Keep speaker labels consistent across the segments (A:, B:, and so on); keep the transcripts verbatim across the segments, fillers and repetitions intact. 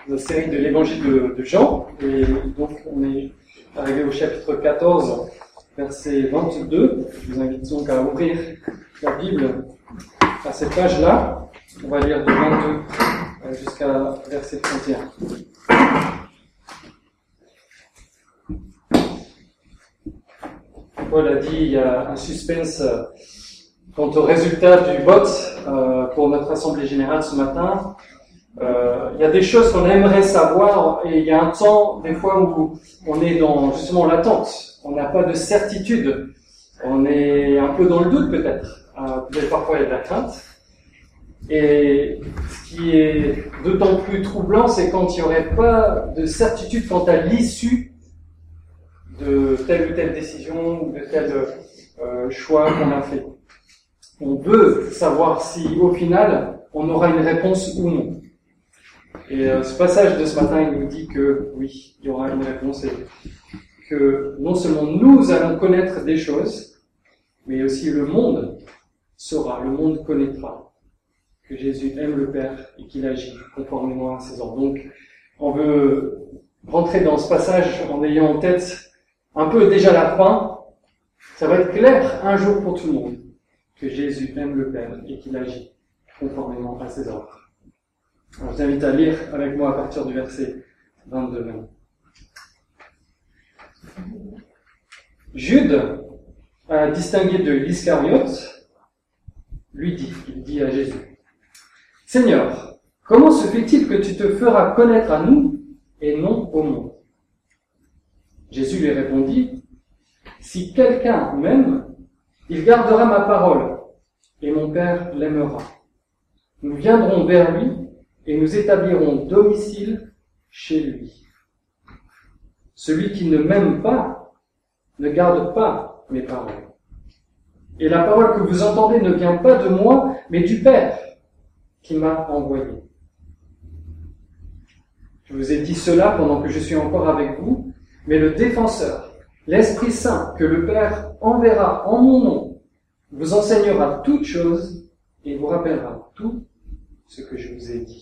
A: notre série de l'évangile de, de Jean, et donc on est arrivé au chapitre quatorze, verset vingt-deux. Je vous invite donc à ouvrir la Bible à cette page-là. On va lire de vingt-deux jusqu'à verset trente et un. Paul a dit, il y a un suspense quant au résultat du vote euh, pour notre assemblée générale ce matin. Euh, il y a des choses qu'on aimerait savoir et il y a un temps, des fois, où on est dans justement l'attente. On n'a pas de certitude. On est un peu dans le doute peut-être. Euh, peut-être parfois il y a de la crainte. Et ce qui est d'autant plus troublant, c'est quand il n'y aurait pas de certitude quant à l'issue de telle ou telle décision ou de tel euh, choix qu'on a fait. On veut savoir si, au final, on aura une réponse ou non. Et euh, ce passage de ce matin, il nous dit que oui, il y aura une réponse et que non seulement nous allons connaître des choses, mais aussi le monde saura, le monde connaîtra que Jésus aime le Père et qu'il agit conformément à ses ordres. Donc, on veut rentrer dans ce passage en ayant en tête un peu déjà la fin. Ça va être clair un jour pour tout le monde que Jésus aime le Père et qu'il agit conformément à ses ordres. Alors, je vous invite à lire avec moi à partir du verset vingt-deux. Jude, à distinguer de l'Iscariote, lui dit, il dit à Jésus, « Seigneur, comment se fait-il que tu te feras connaître à nous et non au monde ?» Jésus lui répondit, « Si quelqu'un m'aime, il gardera ma parole, et mon Père l'aimera. Nous viendrons vers lui, et nous établirons domicile chez lui. Celui qui ne m'aime pas ne garde pas mes paroles. Et la parole que vous entendez ne vient pas de moi, mais du Père qui m'a envoyé. Je vous ai dit cela pendant que je suis encore avec vous, mais le défenseur, l'Esprit Saint que le Père enverra en mon nom, vous enseignera toutes choses et vous rappellera tout ce que je vous ai dit.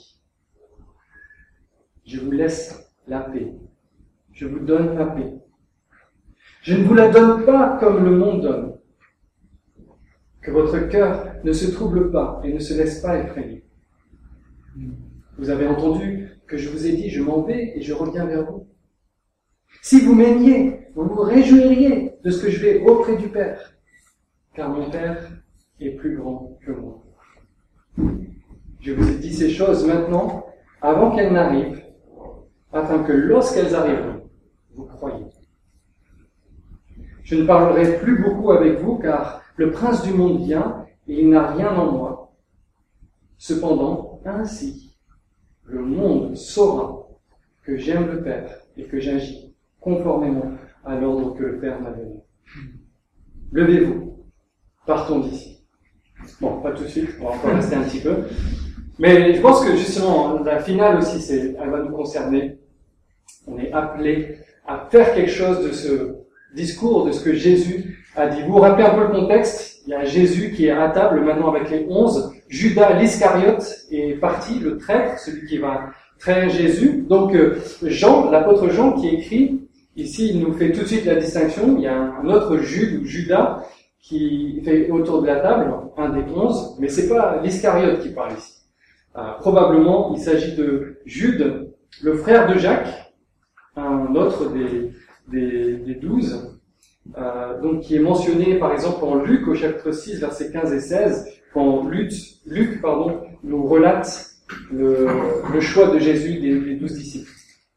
A: Je vous laisse la paix. Je vous donne la paix. Je ne vous la donne pas comme le monde donne. Que votre cœur ne se trouble pas et ne se laisse pas effrayer. Vous avez entendu que je vous ai dit, je m'en vais et je reviens vers vous. Si vous m'aimiez, vous vous réjouiriez de ce que je vais auprès du Père, car mon Père est plus grand que moi. Je vous ai dit ces choses maintenant, avant qu'elles n'arrivent, afin que lorsqu'elles arriveront, vous croyiez. Je ne parlerai plus beaucoup avec vous, car le prince du monde vient, et il n'a rien en moi. Cependant, ainsi, le monde saura que j'aime le Père et que j'agis conformément à l'ordre que le Père m'a donné. Levez-vous, partons d'ici. Bon, pas tout de suite, on va encore rester un petit peu. Mais je pense que justement, la finale aussi, c'est, elle va nous concerner. On est appelé à faire quelque chose de ce discours, de ce que Jésus a dit. Vous vous rappelez un peu le contexte? Il y a Jésus qui est à table maintenant avec les onze. Judas l'Iscariote est parti, le traître, celui qui va trahir Jésus. Donc Jean, l'apôtre Jean qui écrit, ici il nous fait tout de suite la distinction. Il y a un autre Jude ou Judas qui fait autour de la table, un des onze, mais c'est pas l'Iscariote qui parle ici. Euh, probablement il s'agit de Jude, le frère de Jacques, un autre des, des, des douze, euh, donc qui est mentionné par exemple en Luc au chapitre six, versets quinze et seize, quand Luc, Luc pardon, nous relate le, le choix de Jésus des, des douze disciples.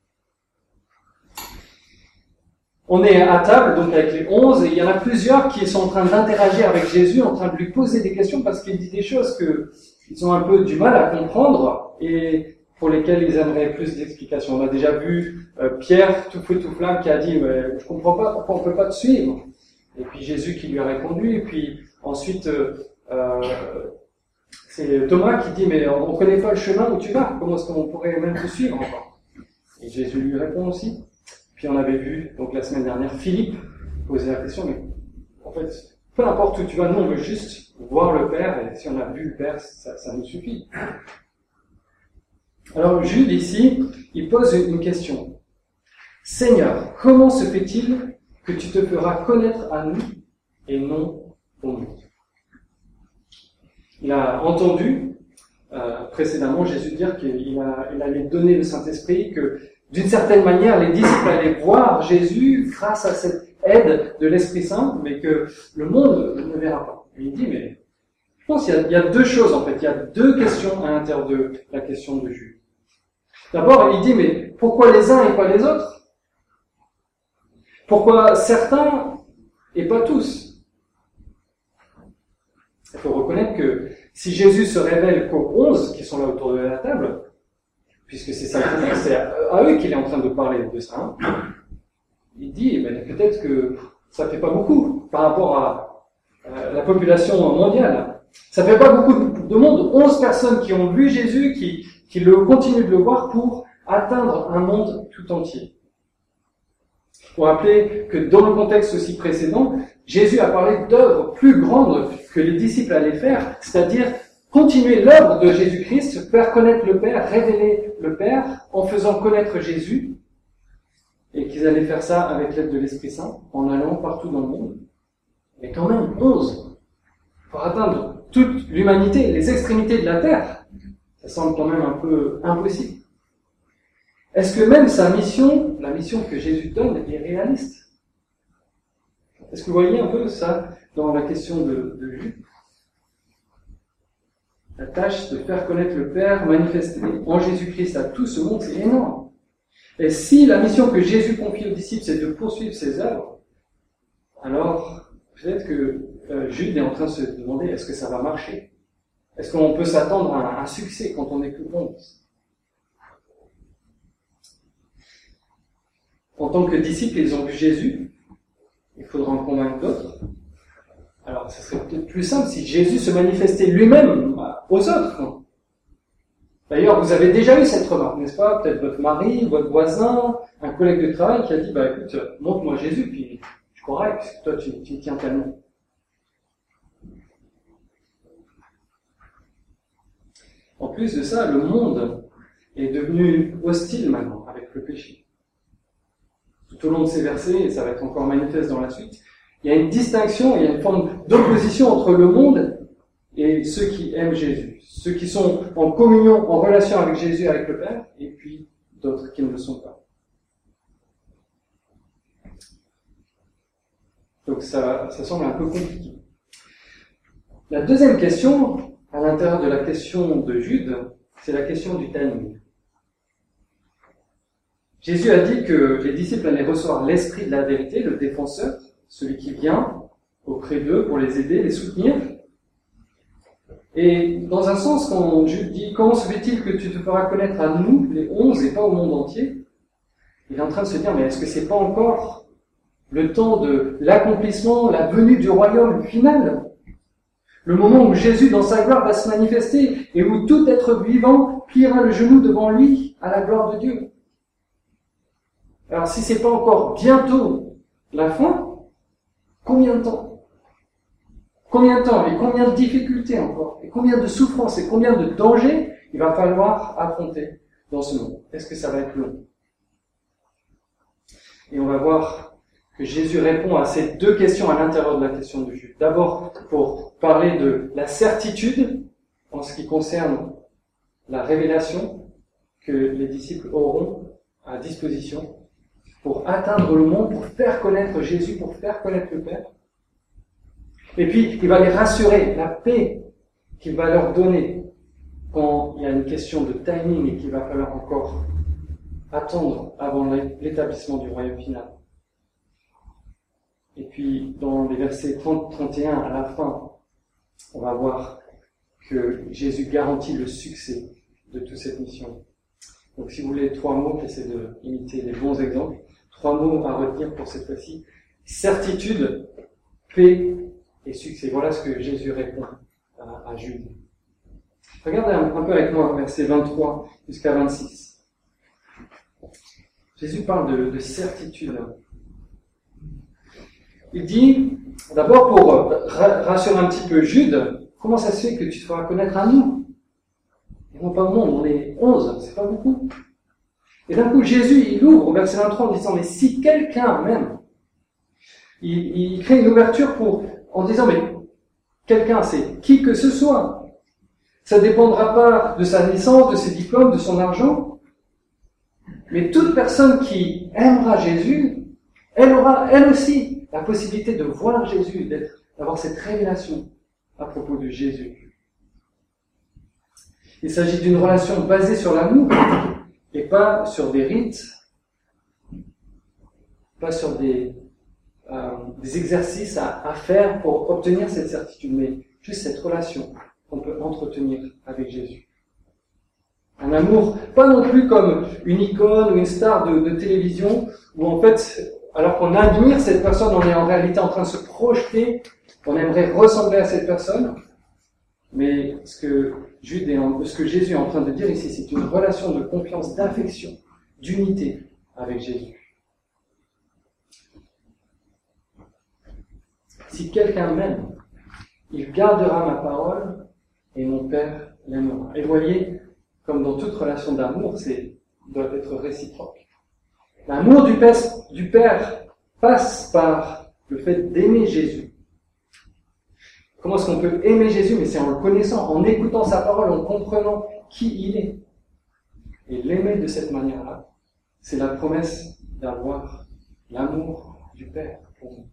A: On est à table donc avec les onze et il y en a plusieurs qui sont en train d'interagir avec Jésus, en train de lui poser des questions parce qu'il dit des choses que ils ont un peu du mal à comprendre et pour lesquelles ils aimeraient plus d'explications. On a déjà vu euh, Pierre, tout feu tout flamme, qui a dit mais, « Je comprends pas pourquoi on peut pas te suivre ?» Et puis Jésus qui lui a répondu. Et puis ensuite, euh, euh, c'est Thomas qui dit « Mais on ne connaît pas le chemin où tu vas. Comment est-ce qu'on pourrait même te suivre encore ?» Et Jésus lui répond aussi. Puis on avait vu, donc la semaine dernière, Philippe poser la question « Mais en fait, peu importe où tu vas, nous on veut juste voir le Père. Et si on a vu le Père, ça, ça nous suffit. » Alors Jude ici, il pose une question. Seigneur, comment se fait-il que tu te feras connaître à nous et non au monde? Il a entendu euh, précédemment Jésus dire qu'il a, il allait donner le Saint-Esprit, que d'une certaine manière les disciples allaient voir Jésus grâce à cette aide de l'Esprit Saint, mais que le monde ne verra pas. Et il dit, mais je pense qu'il y a, il y a deux choses en fait, il y a deux questions à l'intérieur de la question de Jude. D'abord, il dit, mais pourquoi les uns et pas les autres? Pourquoi certains et pas tous? Il faut reconnaître que si Jésus se révèle qu'aux onze qui sont là autour de la table, puisque c'est ça, c'est à eux qu'il est en train de parler de ça, hein, il dit, eh ben, peut-être que ça ne fait pas beaucoup par rapport à, à la population mondiale. Ça ne fait pas beaucoup de monde, onze personnes qui ont vu Jésus, qui, qui le, continuent de le voir pour atteindre un monde tout entier. Il faut rappeler que dans le contexte aussi précédent, Jésus a parlé d'œuvres plus grandes que les disciples allaient faire, c'est-à-dire continuer l'œuvre de Jésus-Christ, faire connaître le Père, révéler le Père en faisant connaître Jésus, et qu'ils allaient faire ça avec l'aide de l'Esprit Saint, en allant partout dans le monde. Mais quand même, onze, pour atteindre toute l'humanité, les extrémités de la terre, ça semble quand même un peu impossible. Est-ce que même sa mission, la mission que Jésus donne, est réaliste? Est-ce que vous voyez un peu ça dans la question de, de Jude? La tâche de faire connaître le Père, manifester en Jésus-Christ à tout ce monde, c'est énorme. Et si la mission que Jésus confie aux disciples, c'est de poursuivre ses œuvres, alors peut-être que euh, Jude est en train de se demander, est-ce que ça va marcher? Est-ce qu'on peut s'attendre à un, un succès quand on est que onze? En tant que disciples, ils ont vu Jésus, il faudra en convaincre d'autres. Alors, ce serait peut-être plus simple si Jésus se manifestait lui-même aux autres. D'ailleurs, vous avez déjà eu cette remarque, n'est-ce pas? Peut-être votre mari, votre voisin, un collègue de travail qui a dit, bah écoute, montre-moi Jésus, puis je croirai, puisque toi tu, tu tiens tellement. En plus de ça, le monde est devenu hostile maintenant avec le péché. Tout au long de ces versets, et ça va être encore manifeste dans la suite, il y a une distinction, il y a une forme d'opposition entre le monde et ceux qui aiment Jésus. Ceux qui sont en communion, en relation avec Jésus, avec le Père, et puis d'autres qui ne le sont pas. Donc ça, ça semble un peu compliqué. La deuxième question, à l'intérieur de la question de Jude, c'est la question du timing. Jésus a dit que les disciples allaient recevoir l'esprit de la vérité, le défenseur, celui qui vient auprès d'eux pour les aider, les soutenir. Et dans un sens, quand Jude dit « Comment se fait-il que tu te feras connaître à nous, les onze, et pas au monde entier ?» Il est en train de se dire « Mais est-ce que c'est pas encore le temps de l'accomplissement, la venue du royaume final ? Le moment où Jésus, dans sa gloire, va se manifester et où tout être vivant pliera le genou devant lui à la gloire de Dieu. » Alors si c'est pas encore bientôt la fin, combien de temps ? Combien de temps et combien de difficultés encore, et combien de souffrances et combien de dangers il va falloir affronter dans ce monde? Est-ce que ça va être long? Et on va voir que Jésus répond à ces deux questions à l'intérieur de la question de Jude. D'abord, pour parler de la certitude en ce qui concerne la révélation que les disciples auront à disposition pour atteindre le monde, pour faire connaître Jésus, pour faire connaître le Père. Et puis, il va les rassurer, la paix qu'il va leur donner quand il y a une question de timing et qu'il va falloir encore attendre avant l'établissement du royaume final. Et puis, dans les versets trente à trente et un, à la fin, on va voir que Jésus garantit le succès de toute cette mission. Donc, si vous voulez trois mots, j'essaie de imiter les bons exemples. Trois mots à retenir pour cette fois-ci. Certitude, paix et succès. Voilà ce que Jésus répond à, à Jude. Regardez un, un peu avec moi, versets vingt-trois jusqu'à vingt-six. Jésus parle de, de certitude. Il dit, d'abord pour rassurer un petit peu Jude, comment ça se fait que tu te feras connaître à nous? Et non pas au monde, on est onze, c'est pas beaucoup. Et d'un coup, Jésus, il ouvre au verset vingt-trois en disant, mais si quelqu'un même, il, il crée une ouverture pour, en disant, mais quelqu'un, c'est qui que ce soit. Ça ne dépendra pas de sa naissance, de ses diplômes, de son argent. Mais toute personne qui aimera Jésus, elle aura, elle aussi, la possibilité de voir Jésus, d'être, d'avoir cette révélation à propos de Jésus. Il s'agit d'une relation basée sur l'amour et pas sur des rites, pas sur des, euh, des exercices à, à faire pour obtenir cette certitude, mais juste cette relation qu'on peut entretenir avec Jésus. Un amour, pas non plus comme une icône ou une star de, de télévision, où en fait, alors qu'on admire cette personne, on est en réalité en train de se projeter, on aimerait ressembler à cette personne, mais ce que, Jude est en, ce que Jésus est en train de dire ici, c'est une relation de confiance, d'affection, d'unité avec Jésus. Si quelqu'un m'aime, il gardera ma parole et mon Père l'aimera. Et voyez, comme dans toute relation d'amour, c'est doit être réciproque. L'amour du Père, du Père passe par le fait d'aimer Jésus. Comment est-ce qu'on peut aimer Jésus? Mais c'est en le connaissant, en écoutant sa parole, en comprenant qui il est. Et l'aimer de cette manière-là, c'est la promesse d'avoir l'amour du Père pour nous.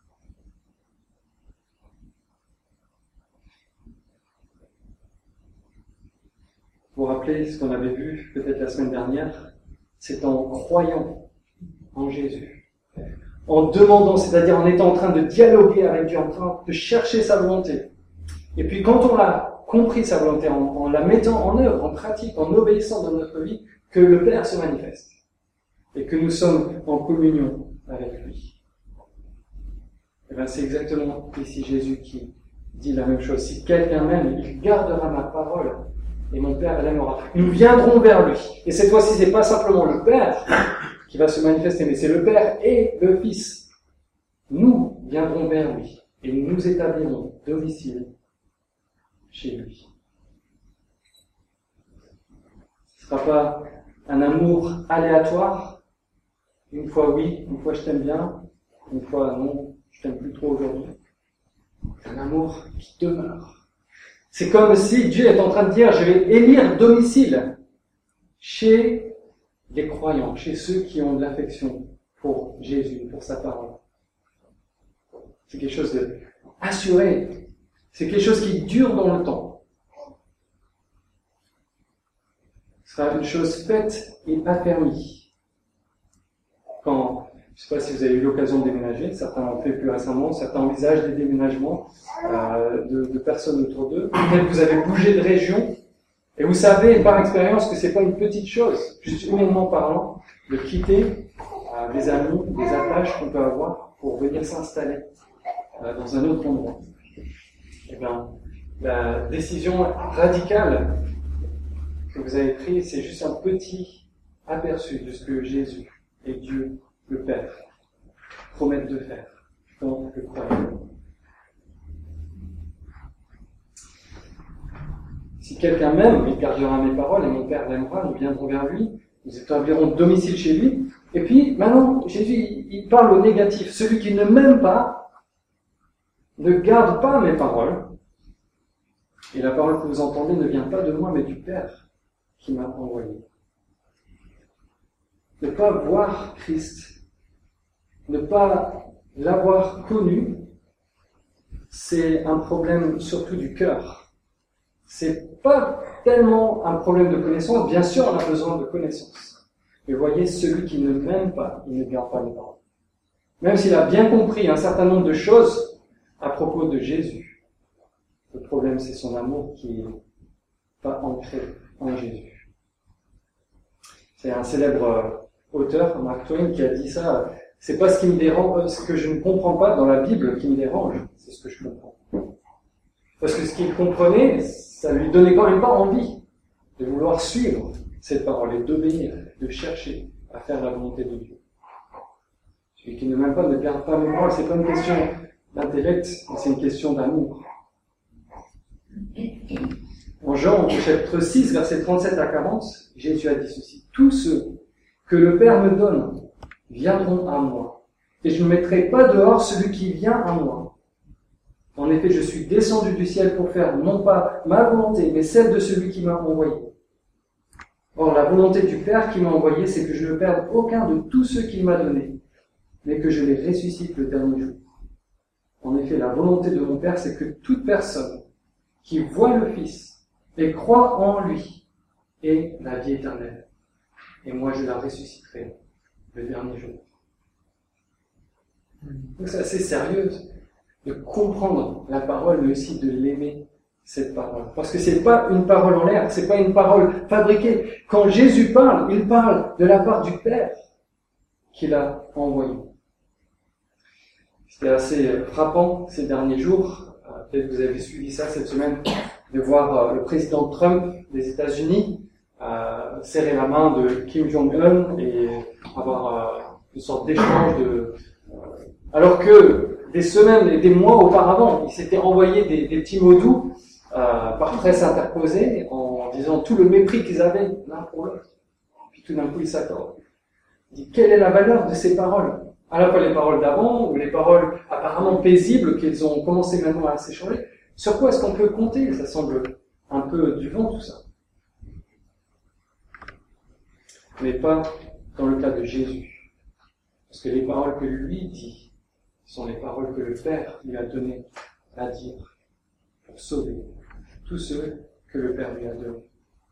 A: Vous vous rappelez ce qu'on avait vu peut-être la semaine dernière, c'est en croyant en Jésus, en demandant, c'est-à-dire en étant en train de dialoguer avec Dieu, en train de chercher sa volonté. Et puis quand on a compris sa volonté, en, en la mettant en œuvre, en pratique, en obéissant dans notre vie, que le Père se manifeste et que nous sommes en communion avec lui. Et bien c'est exactement ici Jésus qui dit la même chose. Si quelqu'un m'aime, il gardera ma parole et mon Père l'aimera. Nous viendrons vers lui. Et cette fois-ci, c'est pas simplement le Père qui va se manifester, mais c'est le Père et le Fils. Nous viendrons vers lui et nous nous établirons domicile chez lui. Ce ne sera pas un amour aléatoire. Une fois oui, une fois je t'aime bien, une fois non, je t'aime plus trop aujourd'hui. Un amour qui demeure. C'est comme si Dieu est en train de dire, je vais élire domicile chez les croyants, chez ceux qui ont de l'affection pour Jésus, pour sa parole. C'est quelque chose de assuré. C'est quelque chose qui dure dans le temps. Ce sera une chose faite et affermie. Quand, je ne sais pas si vous avez eu l'occasion de déménager, certains l'ont fait plus récemment, certains envisagent des déménagements euh, de, de personnes autour d'eux. Peut-être que vous avez bougé de région, et vous savez par expérience que c'est pas une petite chose, juste humainement parlant, de quitter euh, des amis, des attaches qu'on peut avoir pour venir s'installer euh, dans un autre endroit. Eh bien, la décision radicale que vous avez prise, c'est juste un petit aperçu de ce que Jésus et Dieu, le Père, promettent de faire dans le croyant. Si quelqu'un m'aime, il gardera mes paroles et mon Père l'aimera, nous viendrons vers lui, nous établirons domicile chez lui. Et puis, maintenant, Jésus, il parle au négatif. Celui qui ne m'aime pas, ne garde pas mes paroles. Et la parole que vous entendez ne vient pas de moi, mais du Père qui m'a envoyé. Ne pas voir Christ, ne pas l'avoir connu, c'est un problème surtout du cœur. C'est pas tellement un problème de connaissance, bien sûr on a besoin de connaissance. Mais voyez, celui qui ne m'aime pas, il ne garde pas mes paroles. Même s'il a bien compris un certain nombre de choses à propos de Jésus, le problème c'est son amour qui n'est pas ancré en Jésus. C'est un célèbre auteur, Mark Twain, qui a dit ça, c'est pas ce qui me dérange, ce que je ne comprends pas dans la Bible qui me dérange, c'est ce que je comprends. Parce que ce qu'il comprenait, ça lui donnait quand même pas envie de vouloir suivre cette parole et d'obéir, de chercher à faire la volonté de Dieu. Celui qui ne m'aime pas ne garde pas mes paroles, c'est pas une question d'intellect, mais c'est une question d'amour. En Jean, au chapitre six, versets trente-sept à quarante, Jésus a dit ceci. Tous ceux que le Père me donne viendront à moi, et je ne mettrai pas dehors celui qui vient à moi. En effet, je suis descendu du ciel pour faire non pas ma volonté, mais celle de celui qui m'a envoyé. Or, la volonté du Père qui m'a envoyé, c'est que je ne perde aucun de tous ceux qu'il m'a donnés, mais que je les ressuscite le dernier jour. En effet, la volonté de mon Père, c'est que toute personne qui voit le Fils et croit en lui ait la vie éternelle. Et moi, je la ressusciterai le dernier jour. Donc c'est assez sérieux de comprendre la parole, mais aussi de l'aimer, cette parole. Parce que c'est pas une parole en l'air, c'est pas une parole fabriquée. Quand Jésus parle, il parle de la part du Père qu'il a envoyé. C'était assez frappant ces derniers jours, peut-être que vous avez suivi ça cette semaine, de voir le président Trump des États-Unis euh, serrer la main de Kim Jong-un et avoir euh, une sorte d'échange de... Euh, alors que des semaines et des mois auparavant, il s'était envoyé des, des petits mots doux euh, par presse interposée en disant tout le mépris qu'ils avaient l'un pour l'autre. Puis tout d'un coup, ils s'accordent. Il dit, quelle est la valeur de ces paroles? À la fois les paroles d'avant ou les paroles apparemment paisibles qu'ils ont commencé maintenant à s'échanger. Sur quoi est-ce qu'on peut compter? Ça semble un peu du vent tout ça. Mais pas dans le cas de Jésus. Parce que les paroles que lui dit sont les paroles que le Père lui a données à dire pour sauver tous ceux que le Père lui a donnés.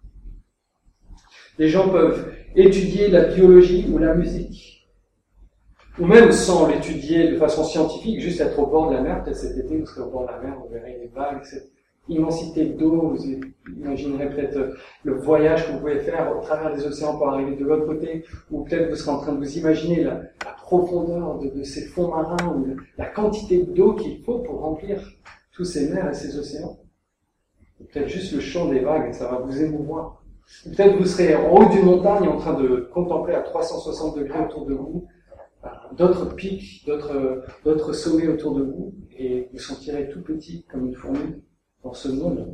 A: Les gens peuvent étudier la biologie ou la musique, ou même sans l'étudier de façon scientifique, juste être au bord de la mer. Peut-être cet été, vous serez au bord de la mer, vous verrez les vagues, cette immensité d'eau, vous imaginerez peut-être le voyage que vous pouvez faire au travers des océans pour arriver de l'autre côté, ou peut-être vous serez en train de vous imaginer la, la profondeur de, de ces fonds marins, ou la quantité d'eau qu'il faut pour remplir tous ces mers et ces océans. Ou peut-être juste le chant des vagues, ça va vous émouvoir. Ou peut-être vous serez en haut d'une montagne en train de contempler à trois cent soixante degrés autour de vous d'autres pics, d'autres, d'autres sommets autour de vous, et vous sentirez tout petit comme une fourmi dans ce monde.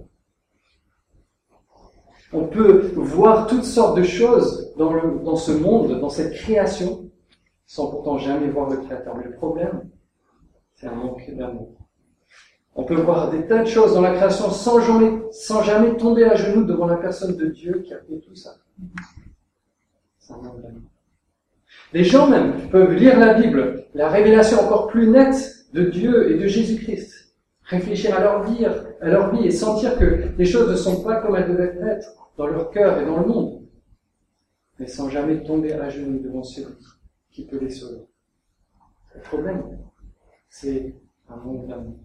A: On peut voir toutes sortes de choses dans, le, dans ce monde, dans cette création, sans pourtant jamais voir le Créateur. Mais le problème, c'est un manque d'amour. On peut voir des tas de choses dans la création sans jamais, sans jamais tomber à genoux devant la personne de Dieu qui a fait tout ça. C'est un manque d'amour. Les gens même peuvent lire la Bible, la révélation encore plus nette de Dieu et de Jésus-Christ, réfléchir à leur vie, à leur vie et sentir que les choses ne sont pas comme elles devaient être dans leur cœur et dans le monde, mais sans jamais tomber à genoux devant celui qui peut les sauver. Le problème, c'est un manque d'amour.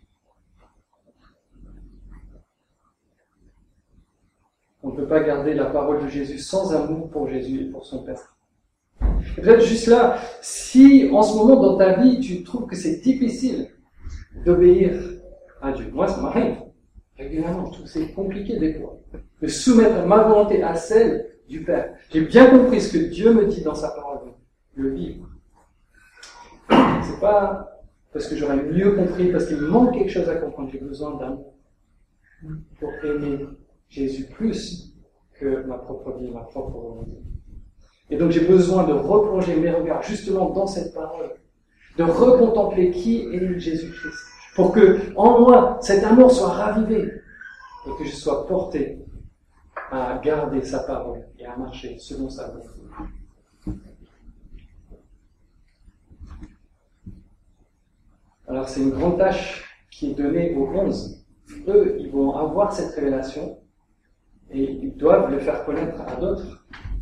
A: On ne peut pas garder la parole de Jésus sans amour pour Jésus et pour son Père. Et peut-être juste là, si en ce moment dans ta vie, tu trouves que c'est difficile d'obéir à Dieu. Moi, ça m'arrive régulièrement. Je trouve que c'est compliqué des fois de soumettre ma volonté à celle du Père. J'ai bien compris ce que Dieu me dit dans sa parole, le vivre. C'est pas parce que j'aurais mieux compris, parce qu'il me manque quelque chose à comprendre. J'ai besoin d'amour pour aimer Jésus plus que ma propre vie, ma propre volonté. Et donc j'ai besoin de replonger mes regards justement dans cette parole, de recontempler qui est Jésus-Christ, pour que en moi cet amour soit ravivé et que je sois porté à garder sa parole et à marcher selon sa volonté. Alors c'est une grande tâche qui est donnée aux onze. Eux, ils vont avoir cette révélation et ils doivent le faire connaître à d'autres.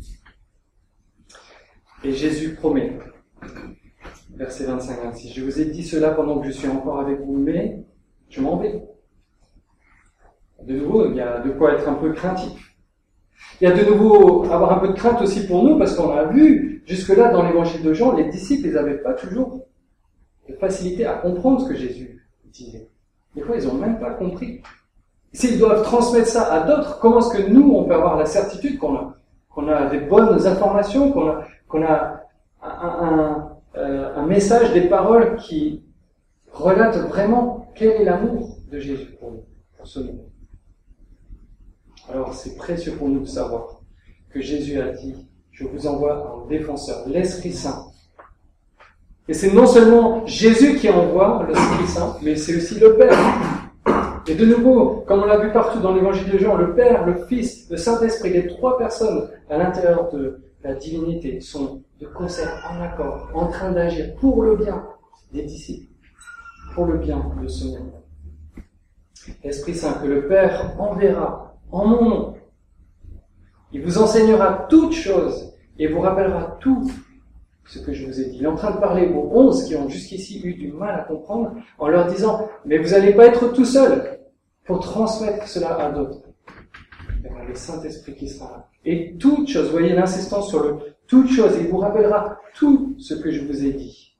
A: Et Jésus promet, verset vingt-cinq à vingt-six, « Je vous ai dit cela pendant que je suis encore avec vous, mais je m'en vais. » De nouveau, il y a de quoi être un peu craintif. Il y a de nouveau avoir un peu de crainte aussi pour nous, parce qu'on a vu, jusque-là, dans l'évangile de Jean, les disciples, ils n'avaient pas toujours de facilité à comprendre ce que Jésus disait. Des fois, ils n'ont même pas compris. S'ils doivent transmettre ça à d'autres, comment est-ce que nous, on peut avoir la certitude qu'on a, qu'on a des bonnes informations, qu'on a qu'on a un, un, un, un message, des paroles qui relatent vraiment quel est l'amour de Jésus pour nous, pour ce monde. Alors c'est précieux pour nous de savoir que Jésus a dit «
B: je vous envoie un défenseur, l'Esprit Saint. Et c'est non seulement Jésus qui envoie l'Esprit Saint, mais c'est aussi le Père. Et de nouveau, comme on l'a vu partout dans l'évangile de Jean, le Père, le Fils, le Saint-Esprit, les trois personnes à l'intérieur de la divinité sont de concert, en accord, en train d'agir pour le bien des disciples, pour le bien de ce monde. L'Esprit Saint que le Père enverra en mon nom. Il vous enseignera toutes choses et vous rappellera tout ce que je vous ai dit. Il est en train de parler aux onze qui ont jusqu'ici eu du mal à comprendre en leur disant « Mais vous n'allez pas être tout seul pour transmettre cela à d'autres. » Il y aura le Saint-Esprit qui sera là. Et toute chose, vous voyez l'insistance sur le « toute chose », il vous rappellera tout ce que je vous ai dit.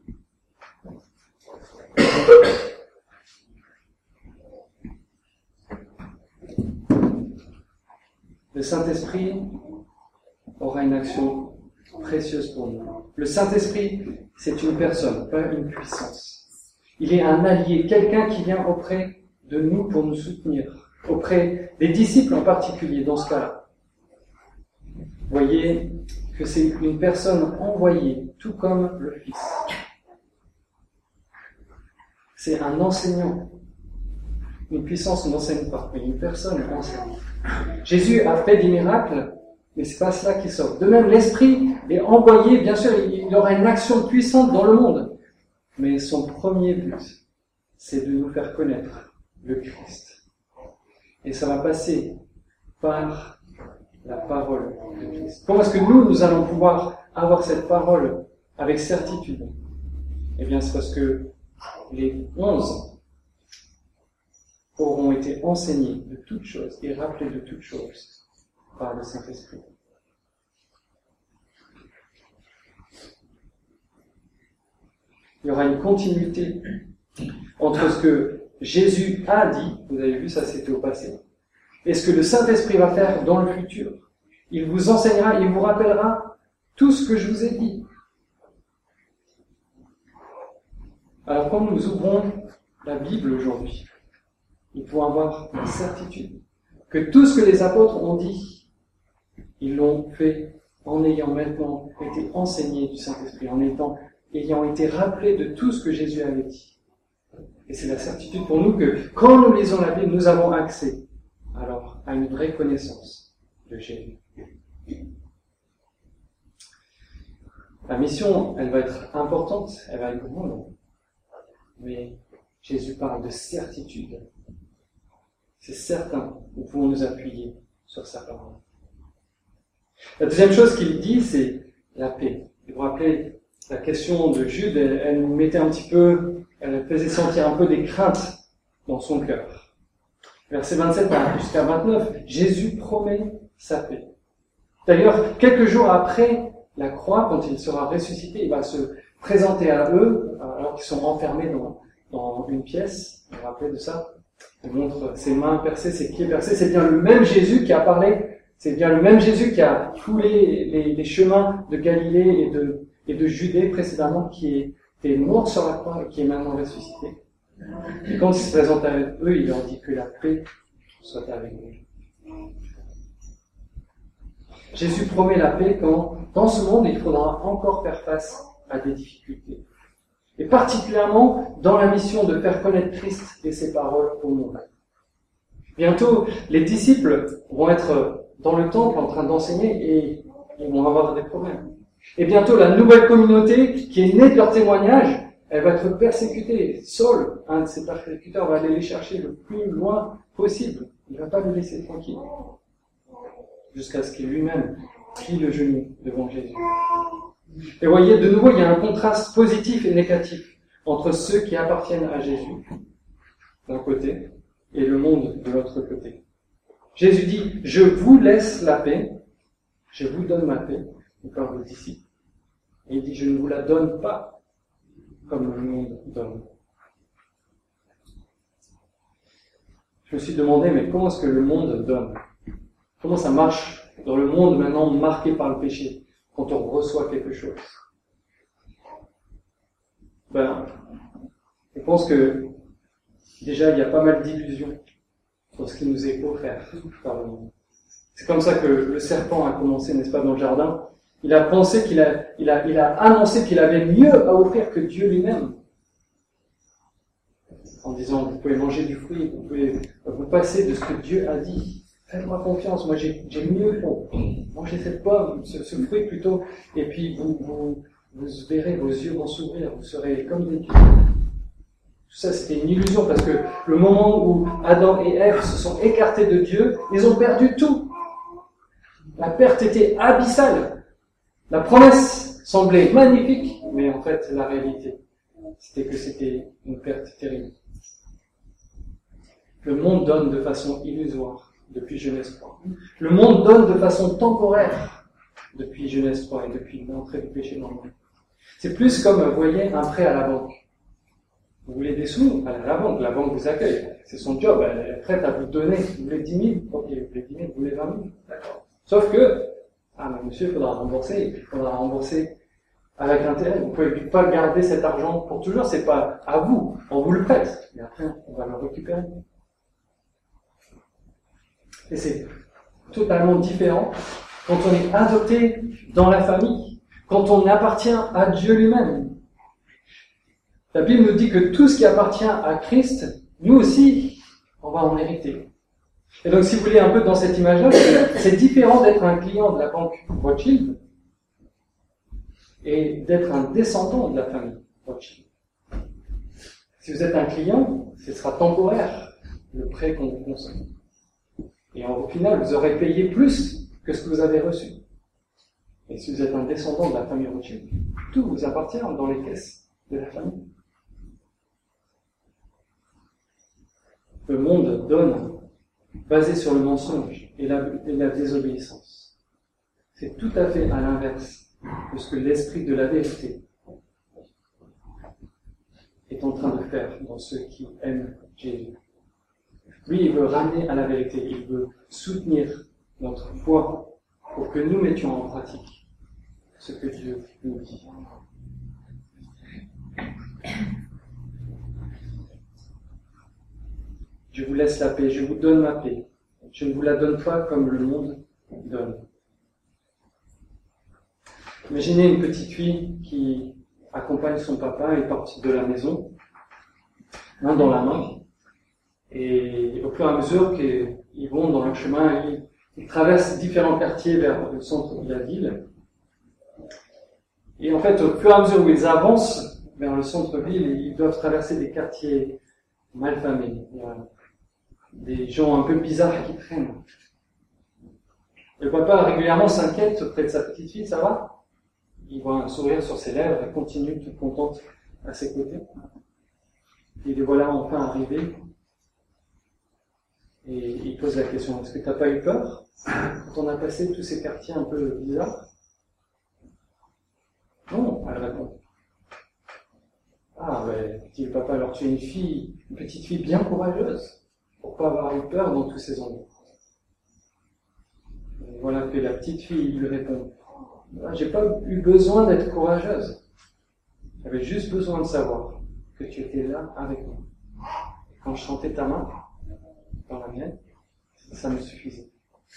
B: Le Saint-Esprit aura une action précieuse pour nous. Le Saint-Esprit, c'est une personne, pas une puissance. Il est un allié, quelqu'un qui vient auprès de nous pour nous soutenir, auprès des disciples en particulier, dans ce cas-là. Voyez que c'est une personne envoyée, tout comme le Fils. C'est un enseignant. Une puissance n'enseigne pas, mais une personne enseigne. Jésus a fait des miracles, mais c'est pas cela qui sort. De même, l'Esprit est envoyé, bien sûr, il aura une action puissante dans le monde. Mais son premier but, c'est de nous faire connaître le Christ. Et ça va passer par la parole de Christ. Comment est-ce que nous, nous allons pouvoir avoir cette parole avec certitude? Eh bien, c'est parce que les onze auront été enseignés de toutes choses et rappelés de toutes choses par le Saint-Esprit. Il y aura une continuité entre ce que Jésus a dit, vous avez vu ça c'était au passé, et ce que le Saint-Esprit va faire dans le futur. Il vous enseignera, il vous rappellera tout ce que je vous ai dit. Alors quand nous ouvrons la Bible aujourd'hui, nous pouvons avoir la certitude que tout ce que les apôtres ont dit, ils l'ont fait en ayant maintenant été enseignés du Saint-Esprit, en étant, ayant été rappelés de tout ce que Jésus avait dit. Et c'est la certitude pour nous que quand nous lisons la Bible, nous avons accès alors à une vraie connaissance de Jésus. La mission, elle va être importante, elle va être grande, mais Jésus parle de certitude. C'est certain, nous pouvons nous appuyer sur sa parole. La deuxième chose qu'il dit, c'est la paix. Vous vous rappelez, la question de Jude, elle, elle nous mettait un petit peu, elle faisait sentir un peu des craintes dans son cœur. Verset vingt-sept jusqu'à vingt-neuf, Jésus promet sa paix. D'ailleurs, quelques jours après la croix, quand il sera ressuscité, il va se présenter à eux, alors qu'ils sont enfermés dans, dans une pièce. Vous vous rappelez de ça? Il montre ses mains percées, ses pieds percés. C'est bien le même Jésus qui a parlé, c'est bien le même Jésus qui a foulé les, les chemins de Galilée et de, et de Judée précédemment, qui était mort sur la croix et qui est maintenant ressuscité. Et quand il se présente à eux, il leur dit que la paix soit avec eux. Jésus promet la paix quand, dans ce monde, il faudra encore faire face à des difficultés. Et particulièrement dans la mission de faire connaître Christ et ses paroles au monde. Bientôt, les disciples vont être dans le temple en train d'enseigner et ils vont avoir des problèmes. Et bientôt, la nouvelle communauté qui est née de leur témoignage, elle va être persécutée. Saul, un de ses persécuteurs, va aller les chercher le plus loin possible. Il ne va pas les laisser tranquilles. Jusqu'à ce qu'il lui-même plie le genou devant Jésus. Et voyez, de nouveau, il y a un contraste positif et négatif entre ceux qui appartiennent à Jésus, d'un côté, et le monde de l'autre côté. Jésus dit, je vous laisse la paix, je vous donne ma paix, il parle aux disciples. Et il dit, je ne vous la donne pas comme le monde donne. Je me suis demandé, mais comment est-ce que le monde donne? Comment ça marche dans le monde maintenant marqué par le péché, quand on reçoit quelque chose? Ben, je pense que déjà il y a pas mal d'illusions sur ce qui nous est offert par le monde.
A: C'est comme ça que le serpent a commencé, n'est-ce pas, dans le jardin. Il a pensé qu'il a, il a, il a annoncé qu'il avait mieux à offrir que Dieu lui-même. En disant, vous pouvez manger du fruit, vous pouvez vous passer de ce que Dieu a dit. Faites-moi confiance, moi j'ai, j'ai mieux pour manger cette pomme, ce, ce fruit plutôt, et puis vous, vous, vous verrez, vos yeux vont s'ouvrir, vous serez comme des dieux. Tout ça, c'était une illusion, parce que le moment où Adam et Ève se sont écartés de Dieu, ils ont perdu tout. La perte était abyssale. La promesse semblait magnifique, mais en fait, la réalité, c'était que c'était une perte terrible. Le monde donne de façon illusoire depuis Genèse trois. Le monde donne de façon temporaire depuis Genèse trois et depuis l'entrée du péché dans le monde. C'est plus comme, vous voyez, un prêt à la banque. Vous voulez des sous? Allez à la banque, la banque vous accueille. C'est son job, elle est prête à vous donner. Vous voulez dix mille? Ok, vous voulez dix mille, vous voulez vingt mille? D'accord. Sauf que, ah mais monsieur, il faudra rembourser, il faudra rembourser avec intérêt. Vous ne pouvez pas garder cet argent pour toujours, c'est pas à vous, on vous le prête. Mais après, on va le récupérer. Et c'est totalement différent quand on est adopté dans la famille, quand on appartient à Dieu lui-même. La Bible nous dit que tout ce qui appartient à Christ, nous aussi, on va en hériter. Et donc, si vous voulez un peu dans cette image-là, c'est différent d'être un client de la banque Rothschild et d'être un descendant de la famille Rothschild. Si vous êtes un client, ce sera temporaire, le prêt qu'on vous consomme. Et au final, vous aurez payé plus que ce que vous avez reçu. Et si vous êtes un descendant de la famille Rothschild, tout vous appartient dans les caisses de la famille. Le monde donne, basé sur le mensonge et la, et la désobéissance. C'est tout à fait à l'inverse de ce que l'esprit de la vérité est en train de faire dans ceux qui aiment Jésus. Lui, il veut ramener à la vérité, il veut soutenir notre foi pour que nous mettions en pratique ce que Dieu nous dit. Je vous laisse la paix, je vous donne ma paix. Je ne vous la donne pas comme le monde donne. Imaginez une petite fille qui accompagne son papa, elle part de la maison, main dans la main, et au fur et à mesure qu'ils vont dans leur chemin, ils, ils traversent différents quartiers vers le centre de la ville. Et en fait, au fur et à mesure où ils avancent vers le centre-ville, ils doivent traverser des quartiers malfamés. Il y a des gens un peu bizarres qui traînent. Le papa régulièrement s'inquiète auprès de sa petite fille, ça va? Il voit un sourire sur ses lèvres et continue toute contente à ses côtés. Et les voilà enfin arrivés. Et il pose la question, est-ce que tu n'as pas eu peur quand on a passé tous ces quartiers un peu bizarres? Non, elle répond. Ah ouais, dit le papa, alors tu es une fille, une petite fille bien courageuse, pour pas avoir eu peur dans tous ces endroits. Et voilà que la petite fille lui répond, ah, j'ai pas eu besoin d'être courageuse. J'avais juste besoin de savoir que tu étais là avec moi. Quand je sentais ta main dans la mienne, ça me suffisait.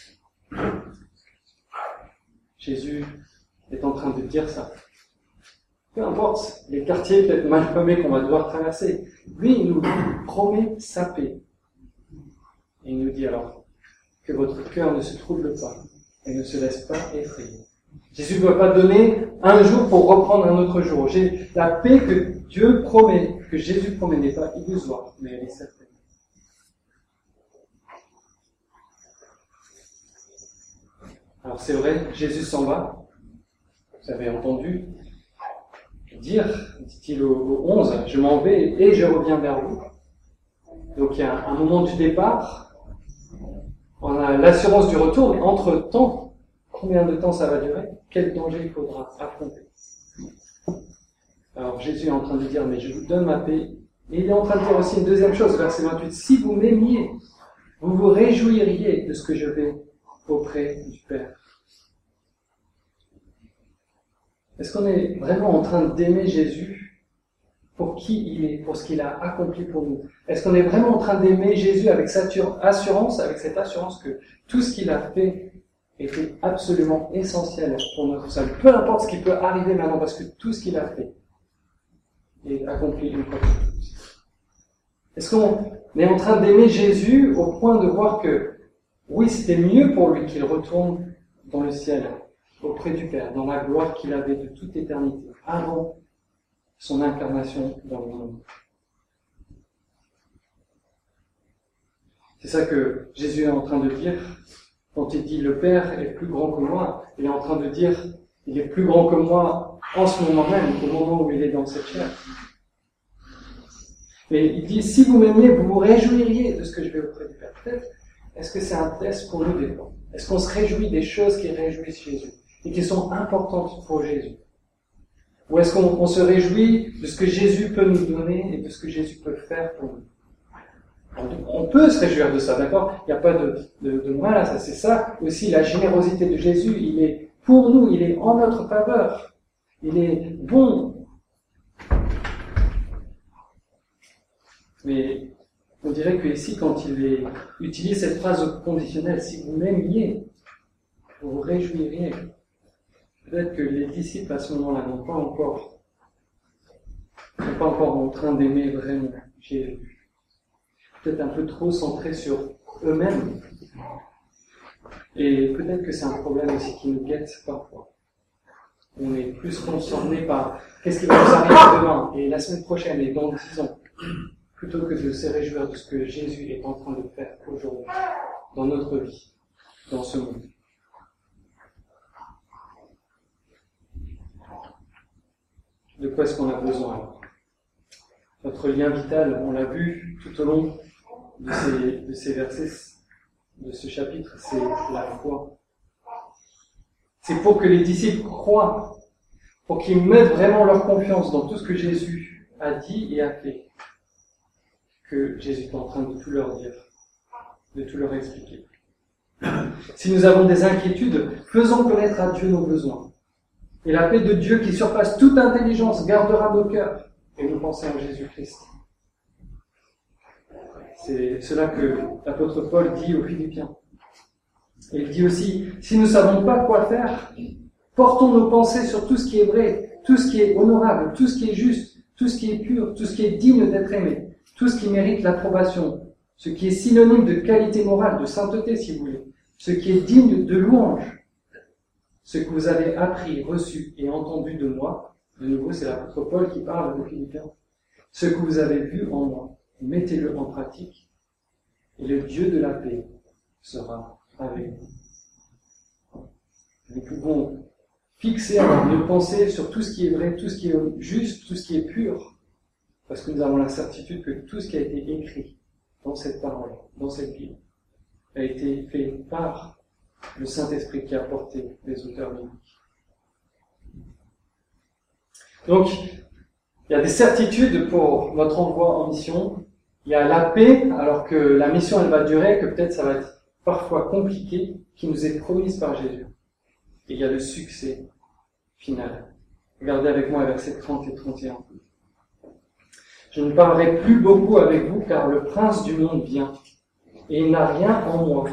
A: Jésus est en train de dire ça. Peu importe les quartiers peut-être malfamés qu'on va devoir traverser, lui, il nous promet sa paix. Et il nous dit alors que votre cœur ne se trouble pas et ne se laisse pas effrayer. Jésus ne va pas donner un jour pour reprendre un autre jour. J'ai la paix que Dieu promet, que Jésus promet, n'est pas illusoire, mais elle est certaine. Alors c'est vrai, Jésus s'en va. Vous avez entendu dire, dit-il au, au onze, je m'en vais et je reviens vers vous. Donc il y a un moment du départ, on a l'assurance du retour, mais entre-temps, combien de temps ça va durer? Quel danger il faudra affronter? Alors Jésus est en train de dire, mais je vous donne ma paix. Et il est en train de dire aussi une deuxième chose, verset vingt-huit, si vous m'aimiez, vous vous réjouiriez de ce que je vais auprès du Père. Est-ce qu'on est vraiment en train d'aimer Jésus pour qui il est, pour ce qu'il a accompli pour nous? Est-ce qu'on est vraiment en train d'aimer Jésus avec cette assurance, avec cette assurance que tout ce qu'il a fait était absolument essentiel pour notre salut? Peu importe ce qui peut arriver maintenant, parce que tout ce qu'il a fait est accompli une fois pour toutes. Est-ce qu'on est en train d'aimer Jésus au point de voir que, oui, c'était mieux pour lui qu'il retourne dans le ciel, auprès du Père, dans la gloire qu'il avait de toute éternité, avant son incarnation dans le monde. C'est ça que Jésus est en train de dire quand il dit « Le Père est plus grand que moi ». Il est en train de dire « Il est plus grand que moi en ce moment même, au moment où il est dans cette chair ». Mais il dit « Si vous m'aimiez, vous vous réjouiriez de ce que je vais auprès du Père ». Peut-être, est-ce que c'est un test pour nous des fois? Est-ce qu'on se réjouit des choses qui réjouissent Jésus et qui sont importantes pour Jésus? Ou est-ce qu'on on se réjouit de ce que Jésus peut nous donner et de ce que Jésus peut faire pour nous? On peut se réjouir de ça, d'accord? Il n'y a pas de, de, de mal à ça. C'est ça aussi la générosité de Jésus. Il est pour nous, il est en notre faveur. Il est bon. Mais on dirait que ici, quand il est, utilise cette phrase conditionnelle, si vous m'aimiez, vous vous réjouiriez. Peut-être que les disciples à ce moment-là n'ont pas encore, sont pas encore en train d'aimer vraiment Jésus. Peut-être un peu trop centrés sur eux-mêmes. Et peut-être que c'est un problème aussi qui nous guette parfois. On est plus concerné par qu'est-ce qui va nous arriver demain et la semaine prochaine et dans dix ans, plutôt que de se réjouir de ce que Jésus est en train de faire aujourd'hui, dans notre vie, dans ce monde. De quoi est-ce qu'on a besoin alors? Notre lien vital, on l'a vu tout au long de ces, de ces versets, de ce chapitre, c'est la foi. C'est pour que les disciples croient, pour qu'ils mettent vraiment leur confiance dans tout ce que Jésus a dit et a fait, que Jésus est en train de tout leur dire, de tout leur expliquer. Si nous avons des inquiétudes, faisons connaître à Dieu nos besoins. Et la paix de Dieu qui surpasse toute intelligence gardera nos cœurs et nos pensées en Jésus-Christ. C'est cela que l'apôtre Paul dit aux Philippiens. Et il dit aussi, si nous ne savons pas quoi faire, portons nos pensées sur tout ce qui est vrai, tout ce qui est honorable, tout ce qui est juste, tout ce qui est pur, tout ce qui est digne d'être aimé, tout ce qui mérite l'approbation, ce qui est synonyme de qualité morale, de sainteté si vous voulez, ce qui est digne de louange. Ce que vous avez appris, reçu et entendu de moi, de nouveau c'est l'apôtre Paul qui parle aux Philippiens, ce que vous avez vu en moi, mettez-le en pratique, et le Dieu de la paix sera avec vous. Nous pouvons fixer alors nos pensées sur tout ce qui est vrai, tout ce qui est juste, tout ce qui est pur, parce que nous avons la certitude que tout ce qui a été écrit dans cette parole, dans cette Bible, a été fait par le Saint-Esprit qui a porté les auteurs bibliques. Donc, il y a des certitudes pour notre envoi en mission. Il y a la paix, alors que la mission elle va durer, que peut-être ça va être parfois compliqué, qui nous est promise par Jésus. Et il y a le succès final. Regardez avec moi versets trente et trente et un. Je ne parlerai plus beaucoup avec vous, car le prince du monde vient, et il n'a rien en moi.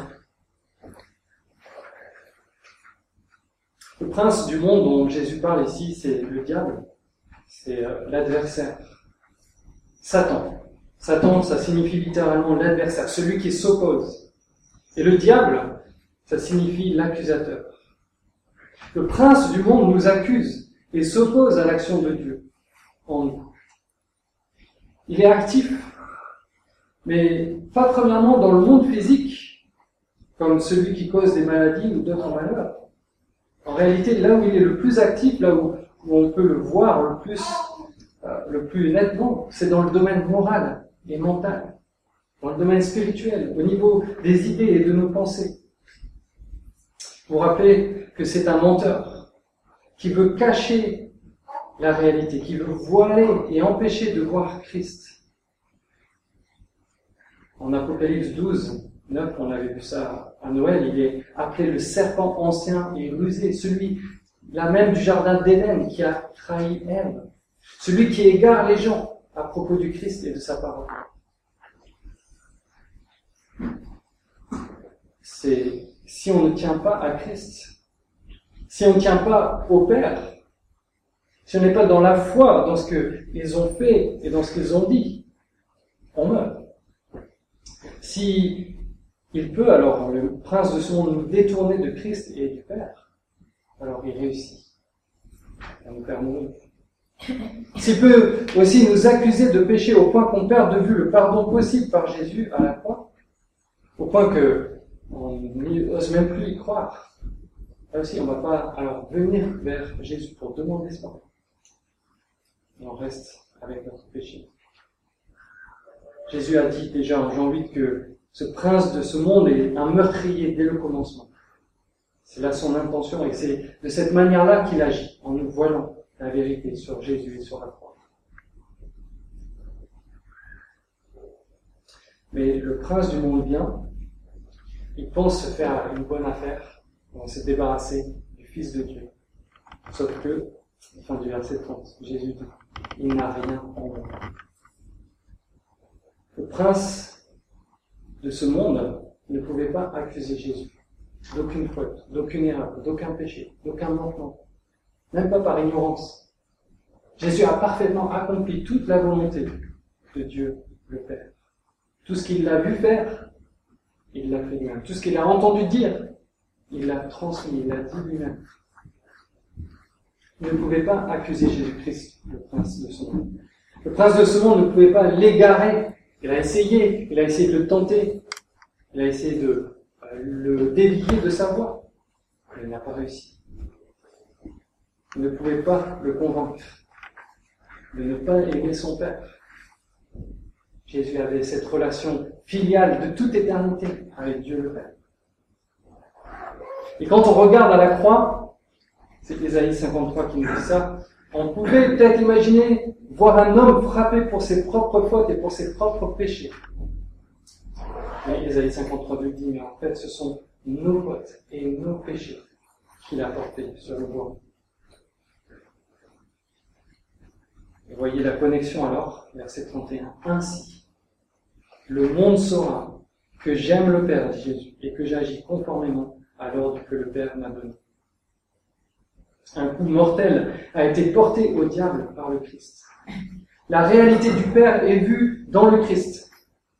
A: Le prince du monde dont Jésus parle ici, c'est le diable, c'est l'adversaire. Satan. Satan, ça signifie littéralement l'adversaire, celui qui s'oppose. Et le diable, ça signifie l'accusateur. Le prince du monde nous accuse et s'oppose à l'action de Dieu en nous. Il est actif, mais pas premièrement dans le monde physique, comme celui qui cause des maladies ou d'autres malheurs. En réalité, là où il est le plus actif, là où, où on peut le voir le plus, euh, le plus nettement, c'est dans le domaine moral et mental, dans le domaine spirituel, au niveau des idées et de nos pensées. Vous vous rappelez que c'est un menteur qui veut cacher la réalité, qui veut voiler et empêcher de voir Christ. En Apocalypse douze, neuf, on avait vu ça à Noël, il est appelé le serpent ancien et rusé, celui là même du jardin d'Éden qui a trahi Ève, celui qui égare les gens, à propos du Christ et de sa parole. C'est si on ne tient pas à Christ, si on ne tient pas au Père, si on n'est pas dans la foi, dans ce qu'ils ont fait et dans ce qu'ils ont dit, on meurt. Si il peut, alors, le prince de ce monde nous détourner de Christ et du Père, alors il réussit à nous faire mourir. S'il peut aussi nous accuser de péché au point qu'on perd de vue le pardon possible par Jésus à la croix, au point que on n'ose même plus y croire, là aussi on ne va pas alors venir vers Jésus pour demander ce pardon. Et on reste avec notre péché. Jésus a dit déjà en Jean huit que ce prince de ce monde est un meurtrier dès le commencement. C'est là son intention et c'est de cette manière-là qu'il agit, en nous voilant la vérité sur Jésus et sur la croix. Mais le prince du monde vient, il pense se faire une bonne affaire, on s'est débarrassé du Fils de Dieu. Sauf que, fin du verset trente, Jésus dit, il n'a rien en moi. Le prince de ce monde ne pouvait pas accuser Jésus d'aucune faute, d'aucune erreur, d'aucun péché, d'aucun manquement, même pas par ignorance. Jésus a parfaitement accompli toute la volonté de Dieu le Père. Tout ce qu'il a vu faire, il l'a fait lui-même. Tout ce qu'il a entendu dire, il l'a transmis, il l'a dit lui-même. Il ne pouvait pas accuser Jésus-Christ, le prince de ce monde. Le prince de ce monde ne pouvait pas l'égarer. Il a essayé, il a essayé de le tenter, il a essayé de le dévier de sa voie. Il n'a pas réussi. Il ne pouvait pas le convaincre de ne pas aimer son Père. Jésus avait cette relation filiale de toute éternité avec Dieu le Père. Et quand on regarde à la croix, c'est Ésaïe cinquante-trois qui nous dit ça, on pouvait peut-être imaginer voir un homme frappé pour ses propres fautes et pour ses propres péchés. Mais Ésaïe cinquante-trois nous dit, mais en fait, ce sont nos fautes et nos péchés qu'il a portés sur le bois. Et voyez la connexion alors, verset trente et un. Ainsi, le monde saura que j'aime le Père, dit Jésus, et que j'agis conformément à l'ordre que le Père m'a donné. Un coup mortel a été porté au diable par le Christ. La réalité du Père est vue dans le Christ.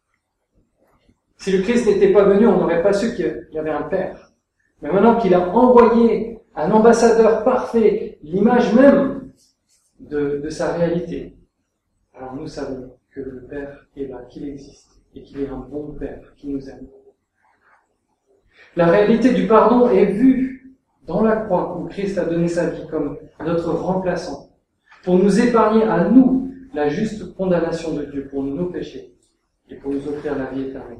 A: Si le Christ n'était pas venu, on n'aurait pas su qu'il y avait un Père. Mais maintenant qu'il a envoyé un ambassadeur parfait, l'image même de, de sa réalité, alors nous savons que le Père est là, qu'il existe, et qu'il est un bon Père qui nous aime. La réalité du pardon est vue dans la croix où Christ a donné sa vie comme notre remplaçant, pour nous épargner à nous la juste condamnation de Dieu pour nos péchés et pour nous offrir la vie éternelle.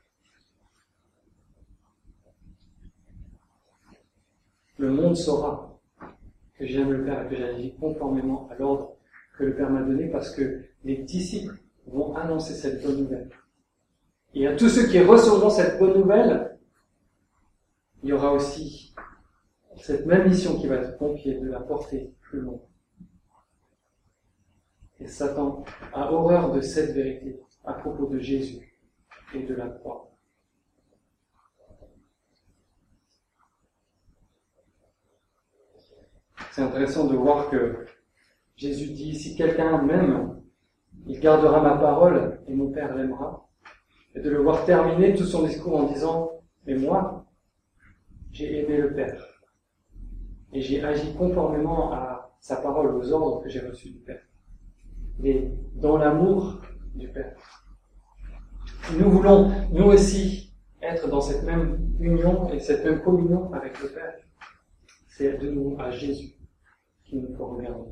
A: Le monde saura que j'aime le Père et que j'agis conformément à l'ordre que le Père m'a donné parce que les disciples vont annoncer cette bonne nouvelle. Et à tous ceux qui recevront cette bonne nouvelle, il y aura aussi cette même mission qui va être confiée de la porter plus loin. Et Satan a horreur de cette vérité à propos de Jésus et de la croix. C'est intéressant de voir que Jésus dit, si quelqu'un m'aime, il gardera ma parole et mon Père l'aimera. Et de le voir terminer tout son discours en disant, mais moi, j'ai aimé le Père. Et j'ai agi conformément à sa parole, aux ordres que j'ai reçus du Père. Et dans l'amour du Père. Nous voulons, nous aussi, être dans cette même union et cette même communion avec le Père. C'est de nous à Jésus qu'il nous faut regarder.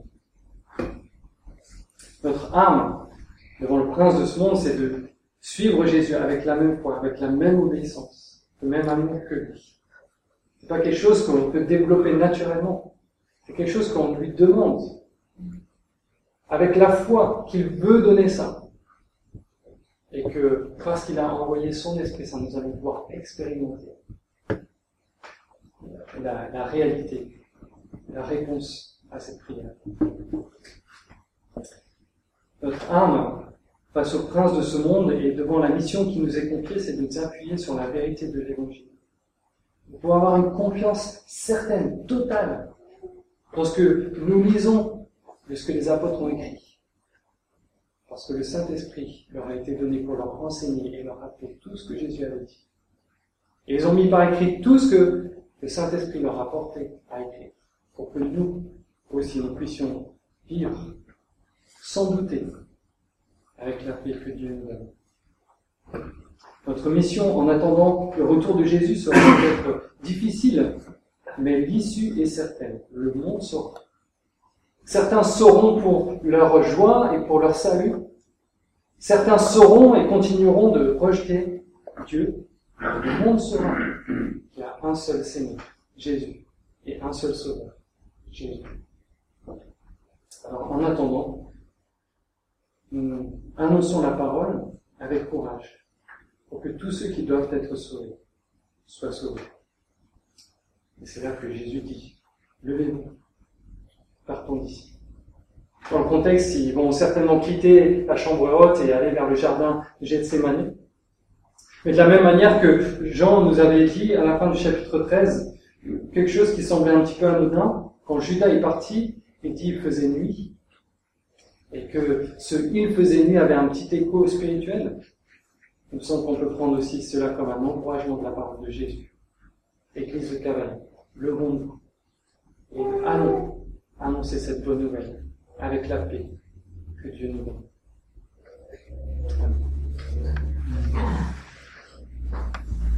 A: Notre âme, devant le prince de ce monde, c'est de suivre Jésus avec la même foi, avec la même obéissance, le même amour que lui. C'est pas quelque chose qu'on peut développer naturellement. C'est quelque chose qu'on lui demande. Avec la foi qu'il veut donner ça. Et que, parce qu'il a envoyé son esprit, ça nous allons pouvoir expérimenter la, la réalité, la réponse à cette prière. notre âme face au prince de ce monde et devant la mission qui nous est confiée, c'est de nous appuyer sur la vérité de l'Évangile. Pour avoir une confiance certaine, totale, dans ce que nous lisons de ce que les apôtres ont écrit. Parce que le Saint-Esprit leur a été donné pour leur enseigner et leur rappeler tout ce que Jésus avait dit. Et ils ont mis par écrit tout ce que le Saint-Esprit leur a porté à écrire, pour que nous aussi nous puissions vivre sans douter avec la paix que Dieu nous donne. Notre mission, en attendant le retour de Jésus, sera peut-être difficile, mais l'issue est certaine. Le monde saura. Certains sauront pour leur joie et pour leur salut. Certains sauront et continueront de rejeter Dieu. Le monde saura qu'il y a un seul Seigneur, Jésus, et un seul Sauveur, Jésus. Alors, en attendant, nous annonçons la parole avec courage, pour que tous ceux qui doivent être sauvés soient sauvés. Et c'est là que Jésus dit, levez-vous, partons d'ici. Dans le contexte, ils vont certainement quitter la chambre haute et aller vers le jardin de Gethsémani. Mais de la même manière que Jean nous avait dit à la fin du chapitre treize, quelque chose qui semblait un petit peu anodin, quand Judas est parti, il dit il faisait nuit, et que ce il faisait nuit avait un petit écho spirituel. Il me semble qu'on peut prendre aussi cela comme un encouragement de la parole de Jésus. Église de Cavaillon, levons-nous et allons annoncer cette bonne nouvelle avec la paix que Dieu nous donne.